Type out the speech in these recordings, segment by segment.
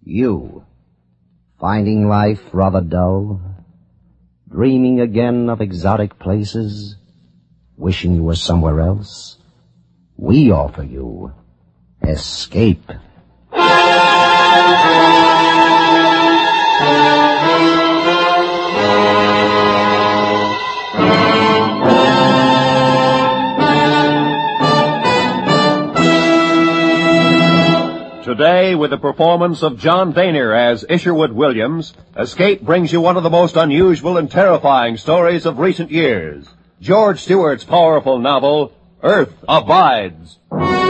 You, finding life rather dull, dreaming again of exotic places, wishing you were somewhere else, we offer you Escape. Today, with the performance of John Boehner as Isherwood Williams, Escape brings you one of the most unusual and terrifying stories of recent years. George Stewart's powerful novel, Earth Abides.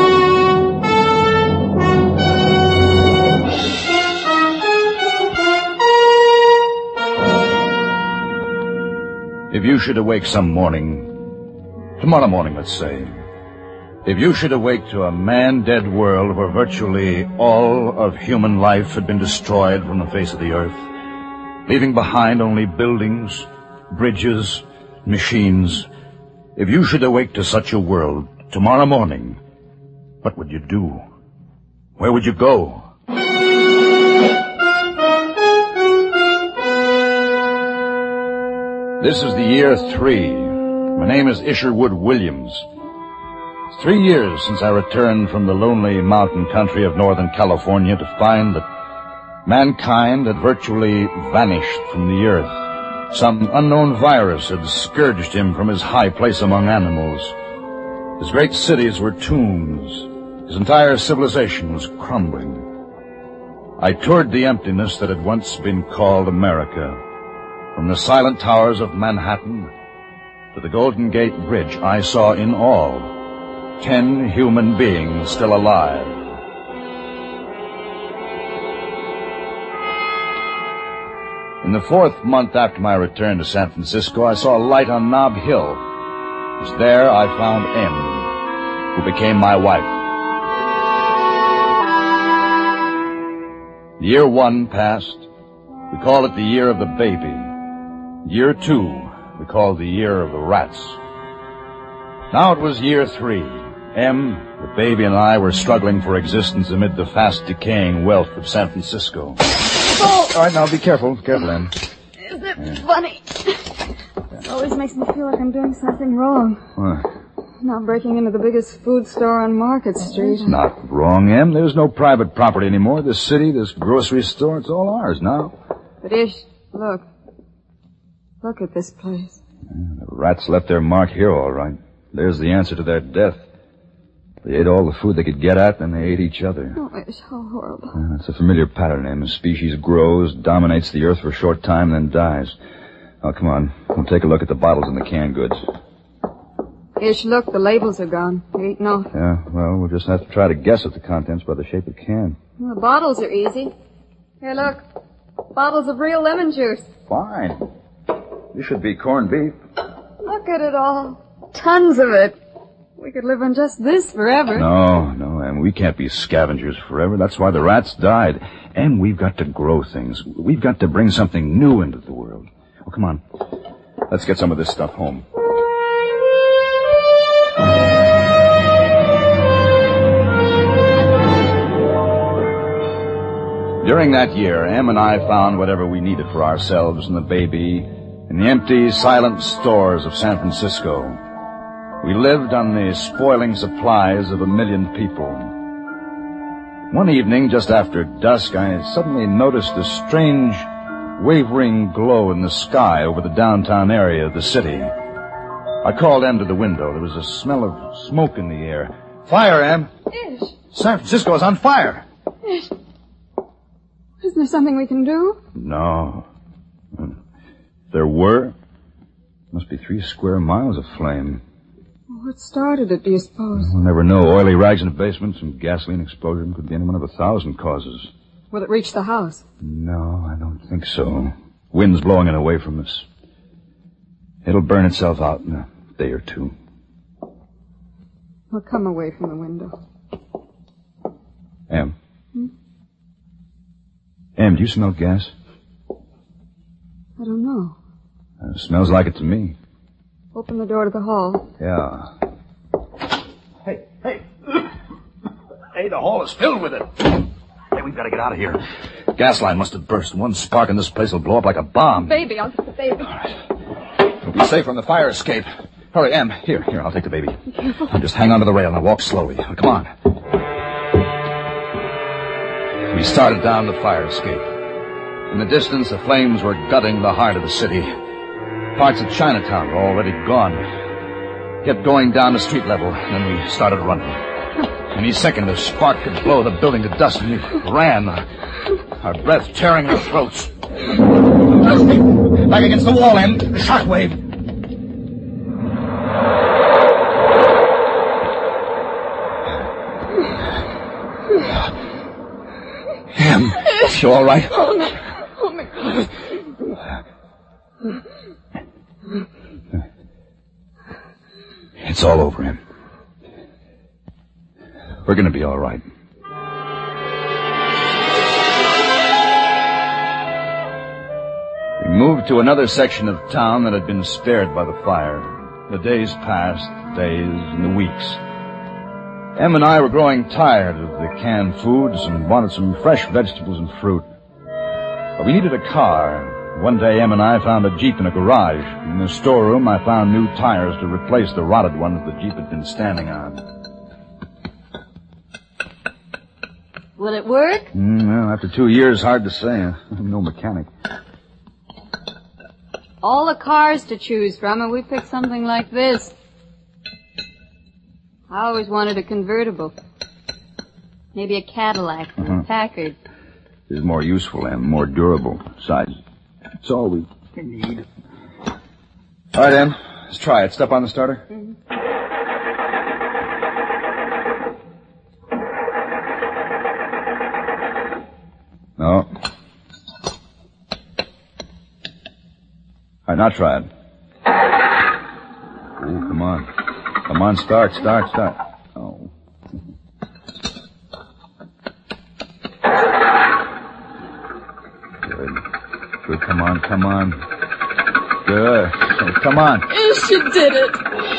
If you should awake some morning, tomorrow morning, let's say, if you should awake to a man-dead world where virtually all of human life had been destroyed from the face of the earth, leaving behind only buildings, bridges, machines, if you should awake to such a world tomorrow morning, what would you do? Where would you go? This is the year 3. My name is Isherwood Williams. It's 3 years since I returned from the lonely mountain country of Northern California to find that mankind had virtually vanished from the earth. Some unknown virus had scourged him from his high place among animals. His great cities were tombs. His entire civilization was crumbling. I toured the emptiness that had once been called America. From the silent towers of Manhattan to the Golden Gate Bridge, I saw in all 10 human beings still alive. In the 4th month after my return to San Francisco, I saw a light on Nob Hill. It was there I found Em, who became my wife. Year 1 passed. We called it the year of the baby. Year 2, we called the year of the rats. Now it was year 3. Em, the baby, and I were struggling for existence amid the fast-decaying wealth of San Francisco. Oh! All right, now be careful. Careful, Em. Isn't it funny? It always makes me feel like I'm doing something wrong. What? Not breaking into the biggest food store on Market Street. It's not wrong, Em. There's no private property anymore. This city, this grocery store, it's all ours now. But Ish, look. Look at this place. The rats left their mark here, all right. There's the answer to their death. They ate all the food they could get at, and they ate each other. Oh, Ish, how horrible. It's a familiar pattern, Em. A species grows, dominates the earth for a short time, and then dies. Oh, come on. We'll take a look at the bottles and the canned goods. Ish, look, the labels are gone. They eaten off. Yeah, well, we'll just have to try to guess at the contents by the shape of the can. Well, the bottles are easy. Here, look. Bottles of real lemon juice. Fine. This should be corned beef. Look at it all. Tons of it. We could live on just this forever. No, Em, we can't be scavengers forever. That's why the rats died. And we've got to grow things. We've got to bring something new into the world. Oh, come on. Let's get some of this stuff home. During that year, Em and I found whatever we needed for ourselves and the baby in the empty, silent stores of San Francisco. We lived on the spoiling supplies of 1 million people. One evening, just after dusk, I suddenly noticed a strange, wavering glow in the sky over the downtown area of the city. I called Em to the window. There was a smell of smoke in the air. Fire, Em! Ish. San Francisco is on fire! Ish. Isn't there something we can do? No. If there were, must be 3 square miles of flame. What started it, do you suppose? We'll never know. Oily rags in the basement, some gasoline explosion. Could be any one of 1,000 causes. Will it reach the house? No, I don't think so. Wind's blowing it away from us. It'll burn itself out in a day or 2. Well, come away from the window. Em. Em, do you smell gas? I don't know. It smells like it to me. Open the door to the hall. Yeah. Hey, the hall is filled with it. Hey, we've got to get out of here. gas line must have burst. One spark and this place will blow up like a bomb. Baby, I'll get the baby. All right. We'll be safe from the fire escape. Hurry, Em. Here, I'll take the baby. Be careful. Now just hang on to the rail and I'll walk slowly. Now, come on. We started down the fire escape. In the distance, the flames were gutting the heart of the city. Parts of Chinatown were already gone. Kept going down to street level, and then we started running. Any second, a spark could blow the building to dust, and we ran, our breath tearing our throats. Back against the wall, Em. The shockwave. Em, you all right? Oh, no. Oh, my God. It's all over, Em. We're going to be all right. We moved to another section of town that had been spared by the fire. The days passed, and the weeks. Em and I were growing tired of the canned foods and wanted some fresh vegetables and fruit. But we needed a car. One day, Em and I found a Jeep in a garage. In the storeroom, I found new tires to replace the rotted ones the Jeep had been standing on. Will it work? Well, after 2 years, hard to say. I'm no mechanic. All the cars to choose from, and we picked something like this. I always wanted a convertible. Maybe a Cadillac or a Packard. It's more useful and more durable. Besides, it's all we need. All right, Em. Let's try it. Step on the starter. Mm-hmm. No. All right, now try it. Oh, come on. Come on, start. Oh. Good, come on. Good. Come on. Yes, you did it.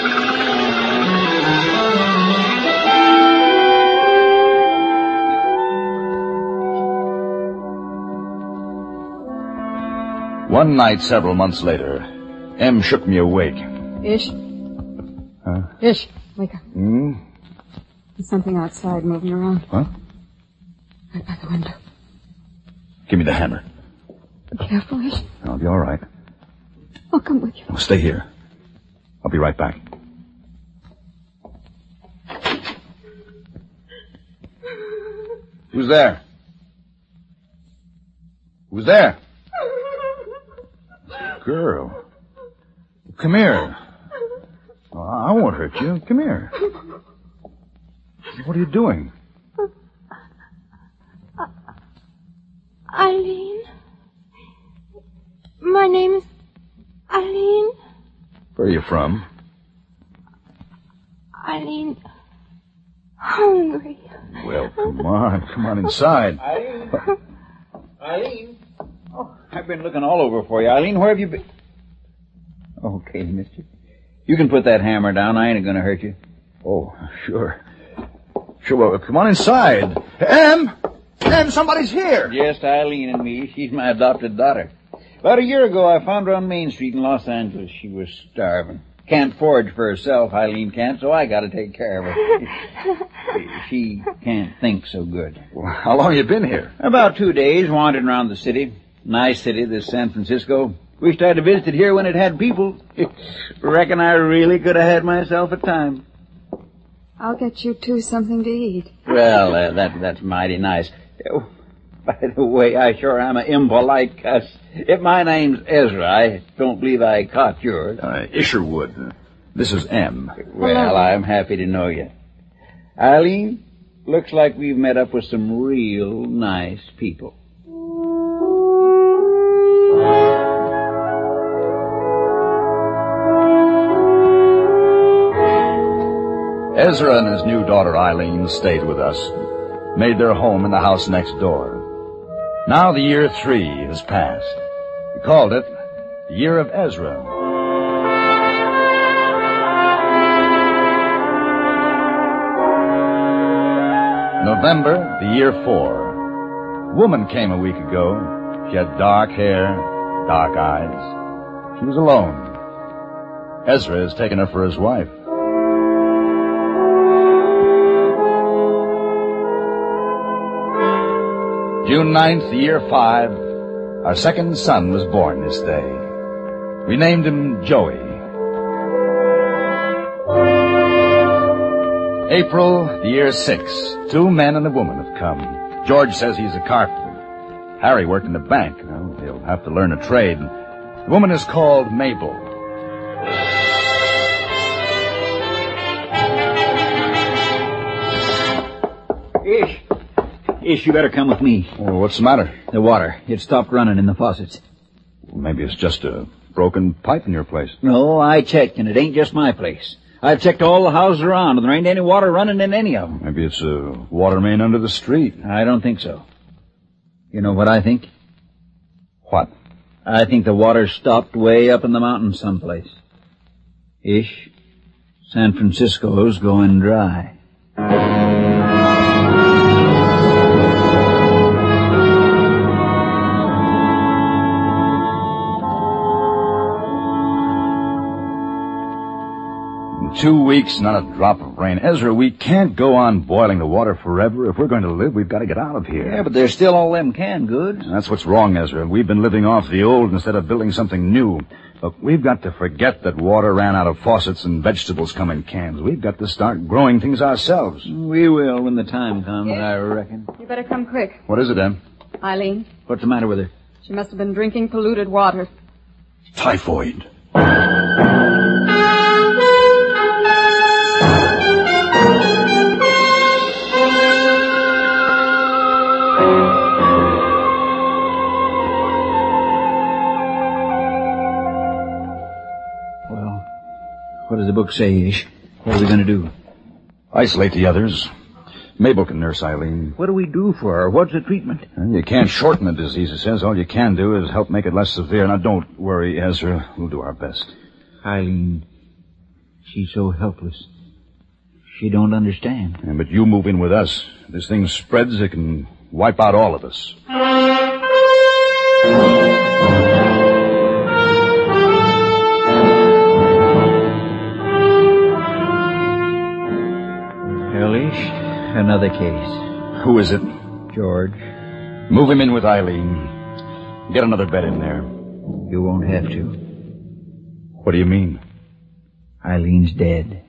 One night several months later, Em shook me awake. Ish. Huh? Ish, wake up. Hmm? There's something outside moving around. Huh? Right by the window. Give me the hammer. Be careful, Ish. I'll be all right. I'll come with you. Oh, stay here. I'll be right back. Who's there? Who's there? Girl. Come here. Oh, I won't hurt you. Come here. What are you doing? Eileen. My name is Eileen. Where are you from? Eileen. Hungry. Well, come on inside. Eileen. Oh, I've been looking all over for you. Eileen, where have you been? Okay, mister. You can put that hammer down. I ain't gonna hurt you. Oh, sure. Well, come on inside. Em, somebody's here. Just Eileen and me. She's my adopted daughter. About a year ago, I found her on Main Street in Los Angeles. She was starving. Can't forage for herself, Eileen can't, so I gotta take care of her. She can't think so good. Well, how long you been here? About 2 days, wandering around the city. Nice city, this San Francisco. Wished I'd have visited here when it had people. Reckon I really could have had myself a time. I'll get you two something to eat. Well, that's mighty nice. By the way, I sure am an impolite cuss. If my name's Ezra, I don't believe I caught yours. Isherwood. This is Em. Well, I'm happy to know you. Eileen, looks like we've met up with some real nice people. Ezra and his new daughter Eileen stayed with us, made their home in the house next door. Now the year 3 has passed. We called it the Year of Ezra. November, the year 4. A woman came a week ago. She had dark hair, dark eyes. She was alone. Ezra has taken her for his wife. June 9th, year 5, our second son was born this day. We named him Joey. April, the year 6. 2 men and a woman have come. George says he's a carpenter. Harry worked in the bank. Well, he'll have to learn a trade. The woman is called Mabel. Ish, you better come with me. Oh, what's the matter? The water. It stopped running in the faucets. Well, maybe it's just a broken pipe in your place. No, I checked, and it ain't just my place. I've checked all the houses around, and there ain't any water running in any of them. Maybe it's a water main under the street. I don't think so. You know what I think? What? I think the water stopped way up in the mountains someplace. Ish, San Francisco's going dry. In 2 weeks, not a drop of rain. Ezra, we can't go on boiling the water forever. If we're going to live, we've got to get out of here. Yeah, but there's still all them canned goods. That's what's wrong, Ezra. We've been living off the old instead of building something new. Look, we've got to forget that water ran out of faucets and vegetables come in cans. We've got to start growing things ourselves. We will when the time comes, I reckon. You better come quick. What is it, Em? Eileen, What's the matter with her? she must have been drinking polluted water. Typhoid. What does the book say, Ish? What are we going to do? Isolate the others. Mabel can nurse Eileen. What do we do for her? What's the treatment? Well, you can't shorten the disease, it says. All you can do is help make it less severe. Now, don't worry, Ezra. We'll do our best. Eileen, she's so helpless. She don't understand. Yeah, but you move in with us. If this thing spreads, it can wipe out all of us. Ish, another case. Who is it? George. Move him in with Eileen. Get another bed in there. You won't have to. What do you mean? Eileen's dead.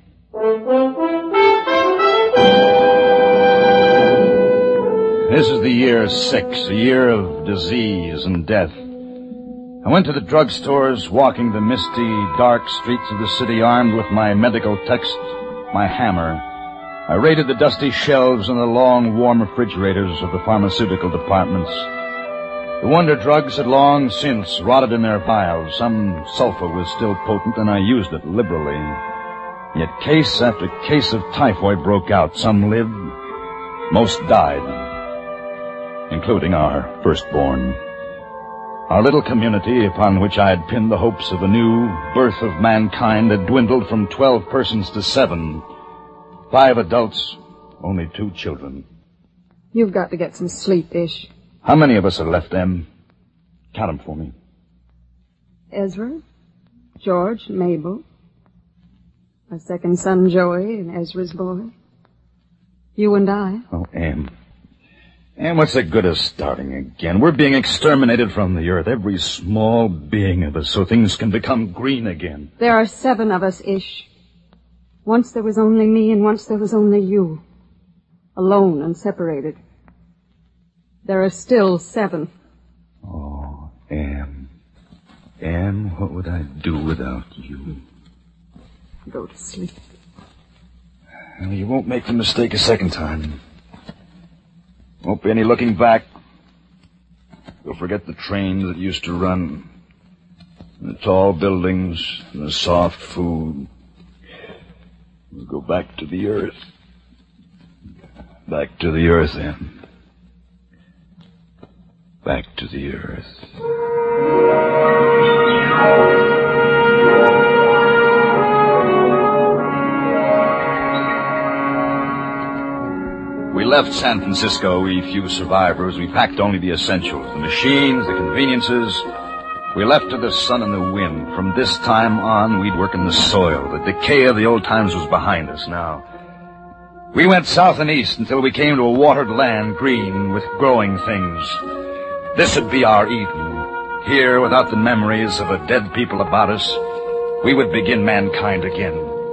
This is the year 6, a year of disease and death. I went to the drugstores, walking the misty, dark streets of the city armed with my medical text, my hammer. I raided the dusty shelves and the long, warm refrigerators of the pharmaceutical departments. The wonder drugs had long since rotted in their vials. Some sulfur was still potent, and I used it liberally. Yet case after case of typhoid broke out. Some lived, most died, including our firstborn. Our little community, upon which I had pinned the hopes of a new birth of mankind, had dwindled from 12 persons to 7. 5 adults, only 2 children. You've got to get some sleep, Ish. How many of us are left, Em? Count them for me. Ezra, George, Mabel, our second son, Joey, and Ezra's boy. You and I. Oh, Em. Em, what's the good of starting again? We're being exterminated from the earth, every small being of us, so things can become green again. There are 7 of us, Ish. Once there was only me, and once there was only you. Alone and separated. There are still 7. Oh, Em. Em, what would I do without you? Go to sleep. Well, you won't make the mistake a second time. Won't be any looking back. You'll forget the trains that used to run, and the tall buildings, and the soft food. We'll go back to the earth. Back to the earth, Em. Back to the earth. We left San Francisco, we few survivors, we packed only the essentials, the machines, the conveniences. We left to the sun and the wind. From this time on, we'd work in the soil. The decay of the old times was behind us now. We went south and east until we came to a watered land, green with growing things. This would be our Eden. Here, without the memories of a dead people about us, we would begin mankind again.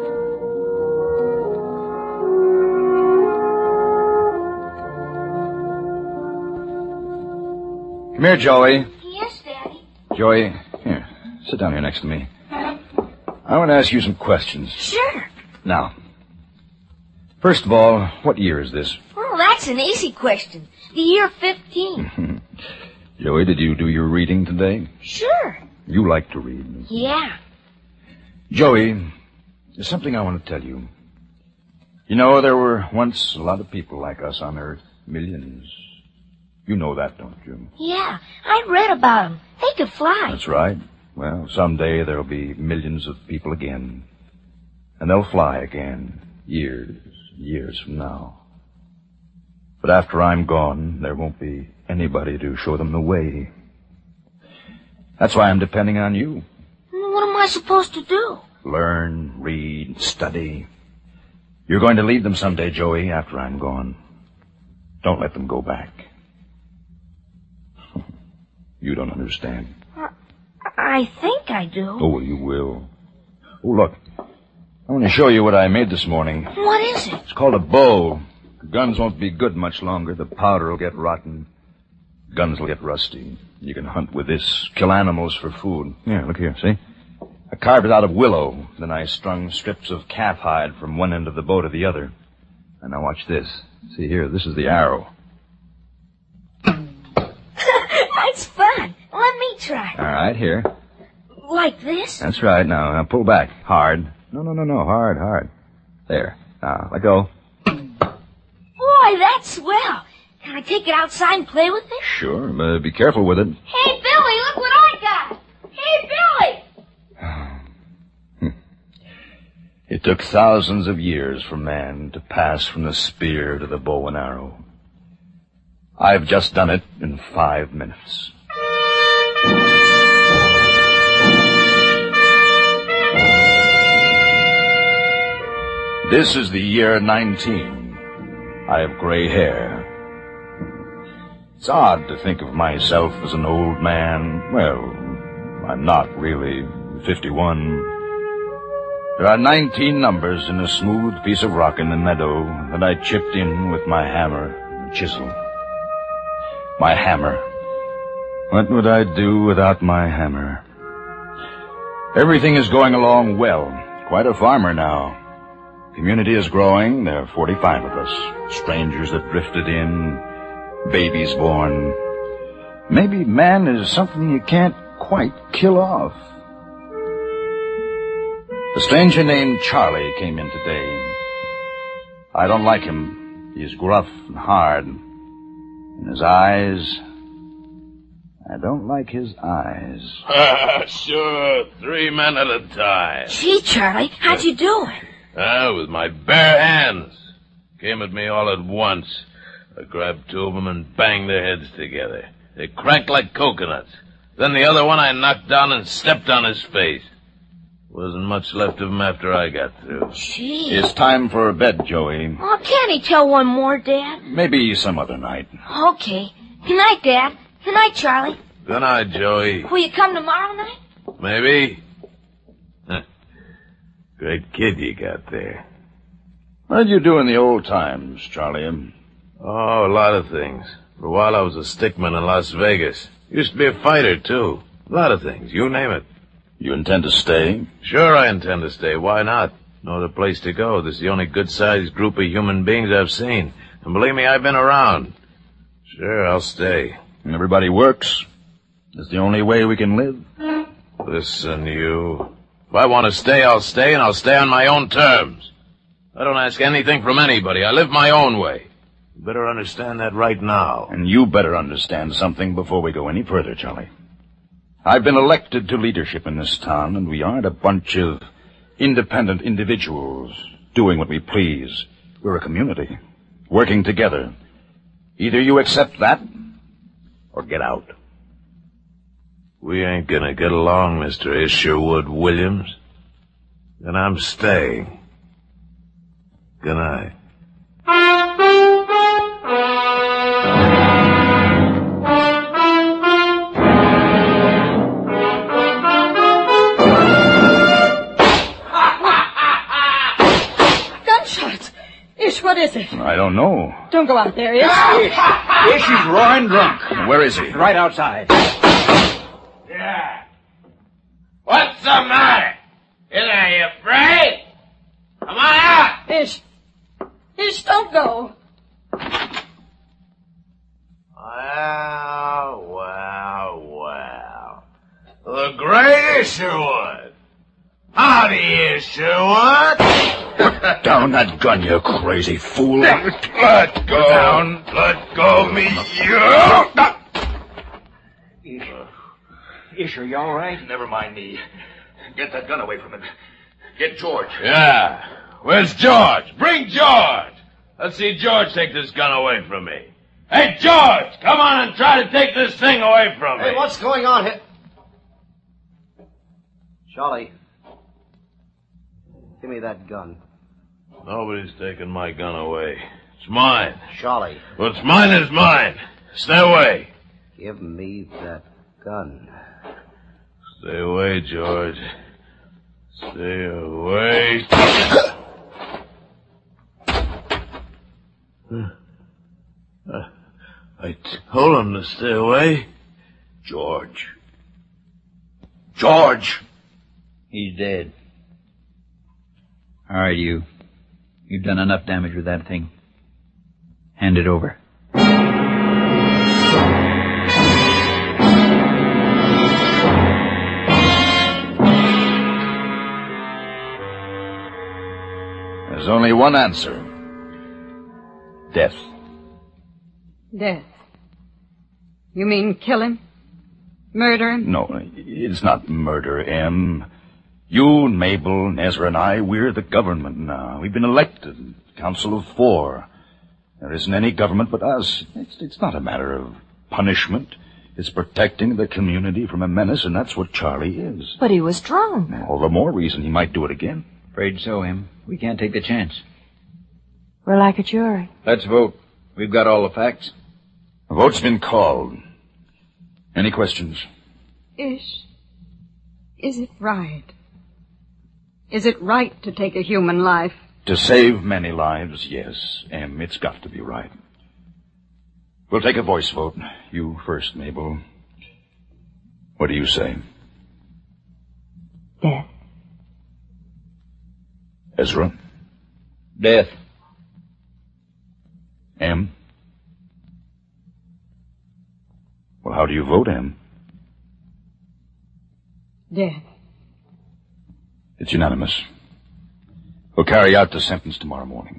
Come here, Joey. Yes, Daddy. Joey, here, sit down here next to me. I want to ask you some questions. Sure. Now, first of all, what year is this? Oh, that's an easy question. The year 15. Joey, did you do your reading today? Sure. You like to read. Yeah. Joey, there's something I want to tell you. You know, there were once a lot of people like us on Earth. Millions. You know that, don't you? Yeah, I read about them. They could fly. That's right. Well, someday there'll be millions of people again. And they'll fly again. Years from now. But after I'm gone, there won't be anybody to show them the way. That's why I'm depending on you. What am I supposed to do? Learn, read, study. You're going to lead them someday, Joey, after I'm gone. Don't let them go back. You don't understand. I think I do. Oh, you will. Oh, look. I want to show you what I made this morning. What is it? It's called a bow. The guns won't be good much longer. The powder will get rotten. Guns will get rusty. You can hunt with this, kill animals for food. Here, look here, see? I carved it out of willow. Then I strung strips of calf hide from one end of the bow to the other. And now watch this. See here, this is the arrow. That's fun. Let me try. All right, here. Like this? That's right. Now pull back. Hard. No. Hard. There. Now, let go. Boy, that's swell. Can I take it outside and play with it? Sure, but be careful with it. Hey, Billy, look what I got. Hey, Billy. It took thousands of years for man to pass from the spear to the bow and arrow. I've just done it in 5 minutes. This is the year 19. I have gray hair. It's odd to think of myself as an old man. Well, I'm not really 51. There are 19 numbers in a smooth piece of rock in the meadow that I chipped in with my hammer and chisel. My hammer. What would I do without my hammer? Everything is going along well. Quite a farmer now. Community is growing. There are 45 of us. Strangers that drifted in. Babies born. Maybe man is something you can't quite kill off. A stranger named Charlie came in today. I don't like him. He's gruff and hard. And his eyes... I don't like his eyes. Sure, 3 men at a time. Gee, Charlie, how'd you do it? With my bare hands. Came at me all at once. I grabbed 2 of them and banged their heads together. They cracked like coconuts. Then the other one I knocked down and stepped on his face. Wasn't much left of him after I got through. Gee. It's time for bed, Joey. Oh, can't he tell one more, Dad? Maybe some other night. Okay. Good night, Dad. Good night, Charlie. Good night, Joey. Will you come tomorrow night? Maybe. Great kid you got there. What did you do in the old times, Charlie? Oh, a lot of things. For a while I was a stickman in Las Vegas. Used to be a fighter, too. A lot of things. You name it. You intend to stay? Sure I intend to stay. Why not? No other place to go. This is the only good-sized group of human beings I've seen. And believe me, I've been around. Sure, I'll stay. Everybody works. It's the only way we can live. Listen, you. If I want to stay, I'll stay, and I'll stay on my own terms. I don't ask anything from anybody. I live my own way. You better understand that right now. And you better understand something before we go any further, Charlie. I've been elected to leadership in this town, and we aren't a bunch of independent individuals doing what we please. We're a community. working together. Either you accept that, or get out. We ain't gonna get along, Mr. Isherwood Williams. And I'm staying. Good night. Gunshots! Ish, what is it? I don't know. Don't go out there, Ish. Ish, he's roaring drunk. Where is he? Right outside. Yeah. What's the matter? Are you afraid? Come on out! Ish, don't go. Well. The great Isherwood. Howdy, Isherwood. Put down that gun, you crazy fool. Let go. Down. Let go me, you. Ish, are you all right? Never mind me. Get that gun away from him. Get George. Yeah. Where's George? Bring George. Let's see George take this gun away from me. Hey, George, come on and try to take this thing away from me. Hey, what's going on here? Charlie, give me that gun. Nobody's taking my gun away. It's mine. Charlie. What's mine is mine. Stay away. Give me that gun. Stay away, George. Stay away. I told him to stay away. George. George! He's dead. All right, you. You've done enough damage with that thing. Hand it over. There's only one answer. Death. Death. You mean kill him? Murder him? No, it's not murder, Em. You and Mabel and Ezra and I, we're the government now. We've been elected. Council of 4. There isn't any government but us. It's not a matter of punishment. It's protecting the community from a menace, and that's what Charlie is. But he was drunk. All the more reason he might do it again. Afraid so, Em. We can't take the chance. We're like a jury. Let's vote. We've got all the facts. The vote's been called. Any questions? Ish, is it right? Is it right to take a human life? To save many lives, yes, Em, it's got to be right. We'll take a voice vote. You first, Mabel. What do you say? Death. Ezra? Death. Em? Well, how do you vote, Em? Death. It's unanimous. We'll carry out the sentence tomorrow morning.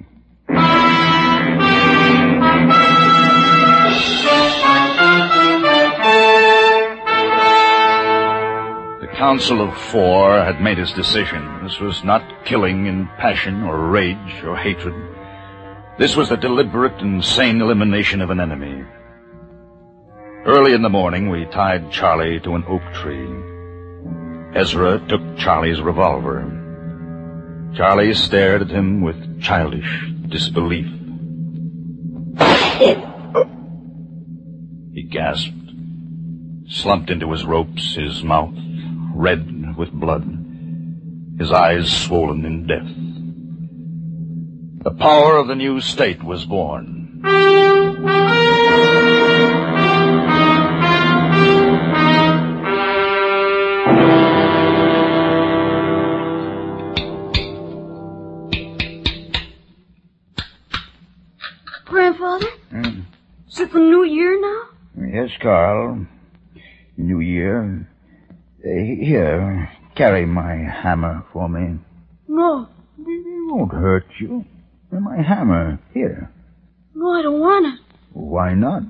The Council of 4 had made its decision. This was not killing in passion or rage or hatred. This was the deliberate and sane elimination of an enemy. Early in the morning, we tied Charlie to an oak tree. Ezra took Charlie's revolver. Charlie stared at him with childish disbelief. He gasped, slumped into his ropes, his mouth red with blood, his eyes swollen in death. The power of the new state was born. Grandfather? Is it the new year now? Yes, Carl. New Year. Here, carry my hammer for me. No. It won't hurt you. My hammer. Here. No, I don't want it. Why not?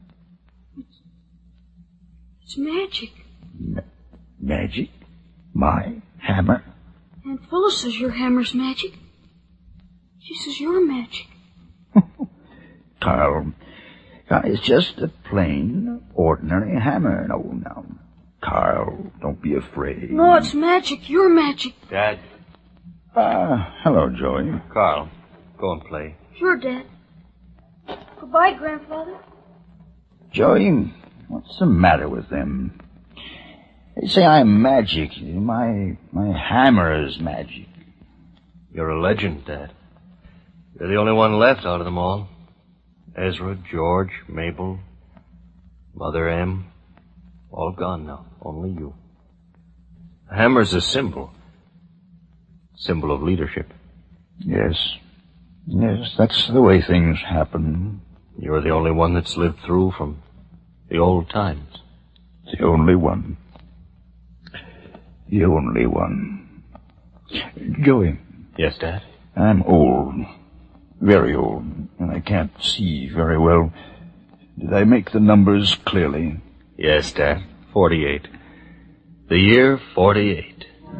It's magic. Magic? My hammer? Aunt Phyllis says your hammer's magic. She says you're magic. Carl. It's just a plain, ordinary hammer. No, now. Carl, don't be afraid. No, it's magic. Your magic. Dad. Hello, Joey. Carl, go and play. Sure, Dad. Goodbye, Grandfather. Joey, what's the matter with them? They say I'm magic. My hammer is magic. You're a legend, Dad. You're the only one left out of them all. Ezra, George, Mabel, Mother M. All gone now. Only you. The hammer's a symbol. Symbol of leadership. Yes, that's the way things happen. You're the only one that's lived through from the old times. The only one. The only one. Joey. Yes, Dad? I'm old. Very old. And I can't see very well. Did I make the numbers clearly? Yes, Dad. 48. The year 48.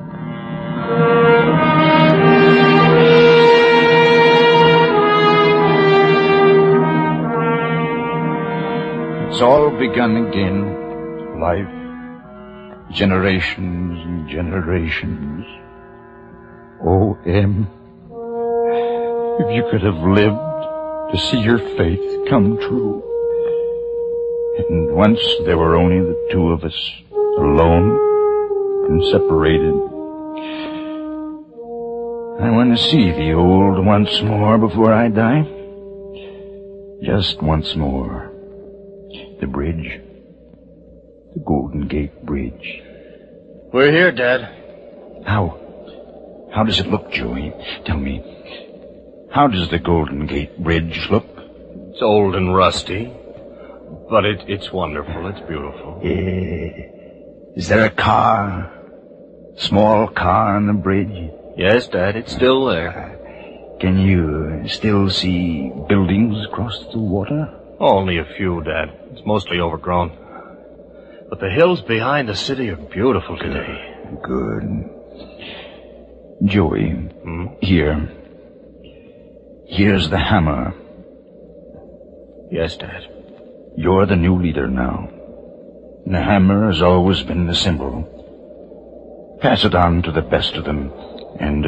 It's all begun again. Life. Generations and generations. Oh, Em. If you could have lived to see your faith come true. And once there were only the two of us, alone and separated. I want to see the old once more before I die. Just once more. The bridge. The Golden Gate Bridge. We're here, Dad. How does it look, Joey? Tell me. How does the Golden Gate Bridge look? It's old and rusty, but it's wonderful. It's beautiful. Is there a car? Small car on the bridge? Yes, Dad, it's still there. Can you still see buildings across the water? Only a few, Dad. It's mostly overgrown. But the hills behind the city are beautiful today. Good. Joey, here. Here's the hammer. Yes, Dad. You're the new leader now. The hammer has always been the symbol. Pass it on to the best of them. And,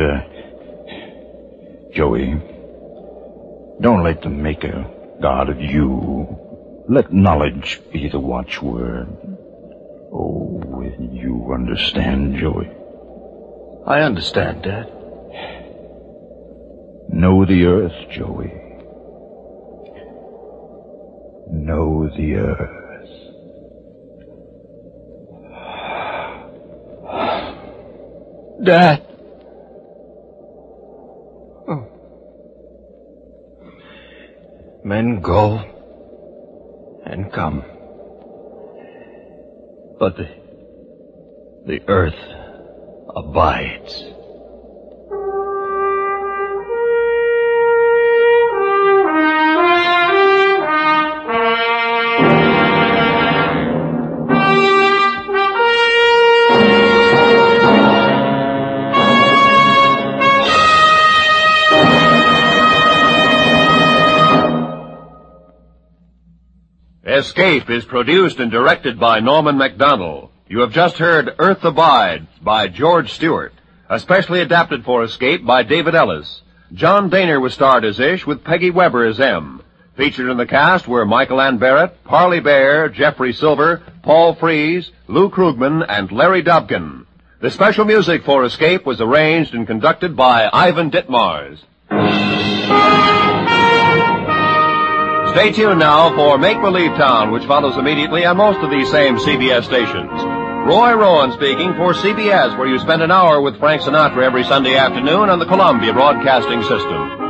Joey, don't let them make a god of you. Let knowledge be the watchword. Oh, you understand, Joey? I understand, Dad. Know the earth, Joey. Know the earth. Dad. Oh. Men go and come. But the earth abides. Escape is produced and directed by Norman Macdonnell. You have just heard Earth Abides by George Stewart, especially adapted for Escape by David Ellis. John Daner was starred as Ish with Peggy Weber as M. Featured in the cast were Michael Ann Barrett, Parley Bear, Jeffrey Silver, Paul Frees, Lou Krugman, and Larry Dobkin. The special music for Escape was arranged and conducted by Ivan Ditmars. Stay tuned now for Make Believe Town, which follows immediately on most of these same CBS stations. Roy Rowan speaking for CBS, where you spend an hour with Frank Sinatra every Sunday afternoon on the Columbia Broadcasting System.